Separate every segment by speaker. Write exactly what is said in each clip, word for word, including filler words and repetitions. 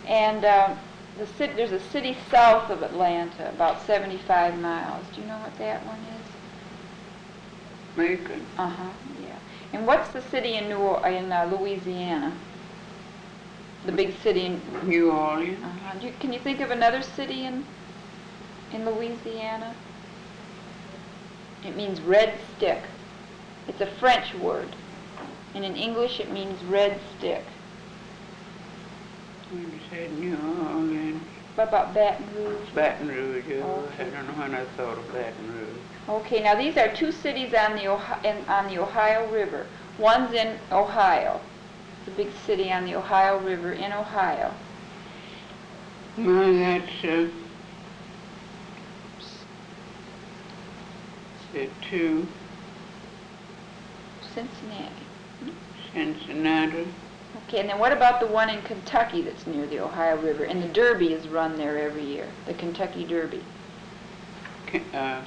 Speaker 1: And um, the city, there's a city south of Atlanta, about seventy-five miles. Do you know what that one is?
Speaker 2: Macon.
Speaker 1: Uh-huh, yeah. And what's the city in New or- in uh, Louisiana? The big city in
Speaker 2: New Orleans.
Speaker 1: Uh-huh. Do you, can you think of another city in in Louisiana? It means red stick. It's a French word. And in English it means red stick.
Speaker 2: When you said New Orleans.
Speaker 1: What about Baton Rouge?
Speaker 2: Baton Rouge, oh,
Speaker 1: Okay.
Speaker 2: I don't know when I thought of Baton Rouge.
Speaker 1: Okay, now these are two cities on the Ohio, in, on the Ohio River. One's in Ohio, the big city on the Ohio River in Ohio.
Speaker 2: Well, that's uh, the two,
Speaker 1: Cincinnati.
Speaker 2: Cincinnati.
Speaker 1: Okay, and then what about the one in Kentucky that's near the Ohio River? And the Derby is run there every year, the Kentucky Derby.
Speaker 2: Ca- Uh,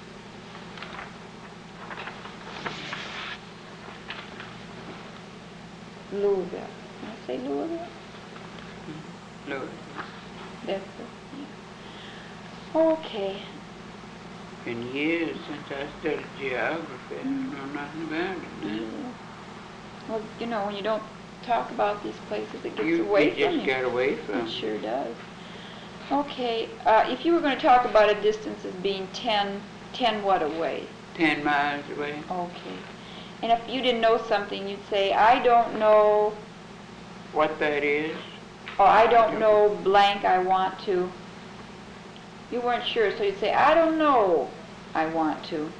Speaker 1: Louisville. Did I say Louisville?
Speaker 2: Louis.
Speaker 1: That's it. Yeah. Okay.
Speaker 2: Been years since I studied geography. I don't know nothing about it.
Speaker 1: Yeah.
Speaker 2: Now.
Speaker 1: Well, you know, when you don't talk about these places, it gets
Speaker 2: You,
Speaker 1: away
Speaker 2: you
Speaker 1: from
Speaker 2: just
Speaker 1: you.
Speaker 2: got away from
Speaker 1: It sure does. Okay, uh, if you were going to talk about a distance as being ten, ten what away?
Speaker 2: ten miles away.
Speaker 1: Okay. And if you didn't know something, you'd say, I don't know,
Speaker 2: What that is?
Speaker 1: or I don't know blank, I want to. You weren't sure, so you'd say, I don't know, I want to.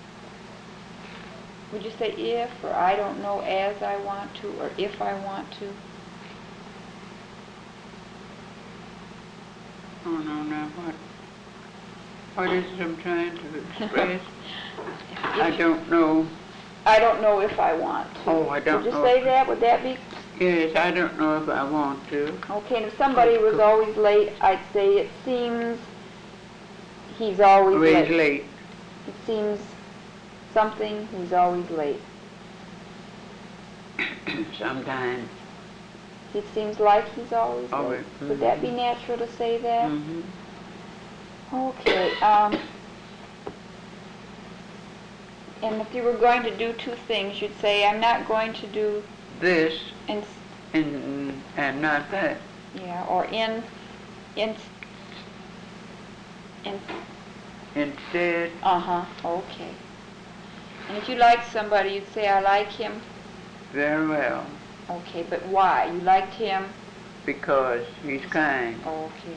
Speaker 1: Would you say if, or I don't know as I want to, or if I want to?
Speaker 2: Oh no, now what? What is it I'm trying to express? I don't know.
Speaker 1: I don't know if I want to.
Speaker 2: Oh, I don't
Speaker 1: Would you
Speaker 2: know
Speaker 1: say
Speaker 2: if-
Speaker 1: that? Would that be?
Speaker 2: Yes, I don't know if I want to.
Speaker 1: Okay, and if somebody was always late, I'd say it seems he's always
Speaker 2: Always
Speaker 1: late.
Speaker 2: late.
Speaker 1: It seems something, he's always late.
Speaker 2: Sometimes.
Speaker 1: It seems like he's always
Speaker 2: Always,
Speaker 1: late. Would that be
Speaker 2: mhm.
Speaker 1: natural to say that?
Speaker 2: Mm-hmm.
Speaker 1: Okay. Um, and if you were going to do two things, you'd say, I'm not going to do,
Speaker 2: This
Speaker 1: in,
Speaker 2: and and not that.
Speaker 1: yeah, or in, in, in,
Speaker 2: Instead,
Speaker 1: uh-huh, okay. And if you like somebody, you'd say, I like him.
Speaker 2: very well,
Speaker 1: Okay, but why? You liked him?
Speaker 2: because he's kind.
Speaker 1: Okay.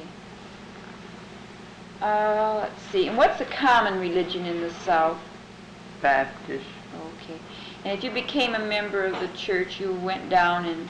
Speaker 1: Uh, let's see. And what's the common religion in the South?
Speaker 2: Baptist.
Speaker 1: Okay. And if you became a member of the church, you went down and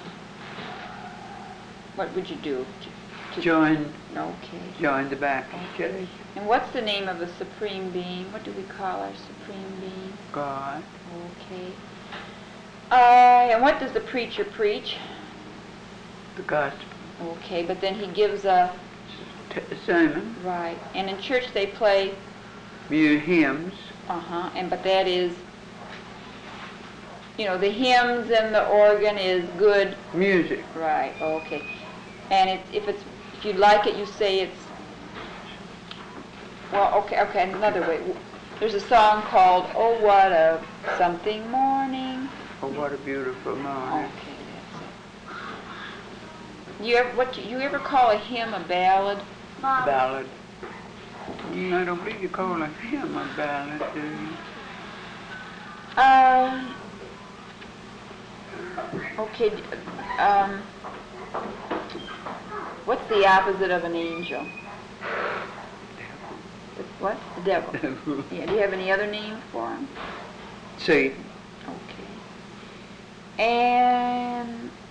Speaker 1: what would you do? To, to,
Speaker 2: Join,
Speaker 1: okay.
Speaker 2: join the Baptist
Speaker 1: Okay.
Speaker 2: Church.
Speaker 1: And what's the name of the supreme being? What do we call our supreme being?
Speaker 2: God.
Speaker 1: Okay. Uh, and what does the preacher preach?
Speaker 2: The gospel.
Speaker 1: Okay, but then he gives a,
Speaker 2: T- sermon.
Speaker 1: right. And in church they play,
Speaker 2: Mu- hymns.
Speaker 1: uh-huh, and but that is, you know, the hymns and the organ is good.
Speaker 2: Music.
Speaker 1: Right, okay. And it, if it's, if you like it, you say it's, well, okay, okay, another way. There's a song called, Oh, What a Something Morning.
Speaker 2: Oh, what a beautiful morning.
Speaker 1: Okay, that's it. You ever, what, you ever call a hymn a ballad?
Speaker 2: Ballad. Mm, I don't believe you call a hymn a ballad, do you?
Speaker 1: Um, okay, d- um, what's the opposite of an angel? The what? The devil. Yeah, do you have any other name for him?
Speaker 2: Satan.
Speaker 1: Okay. And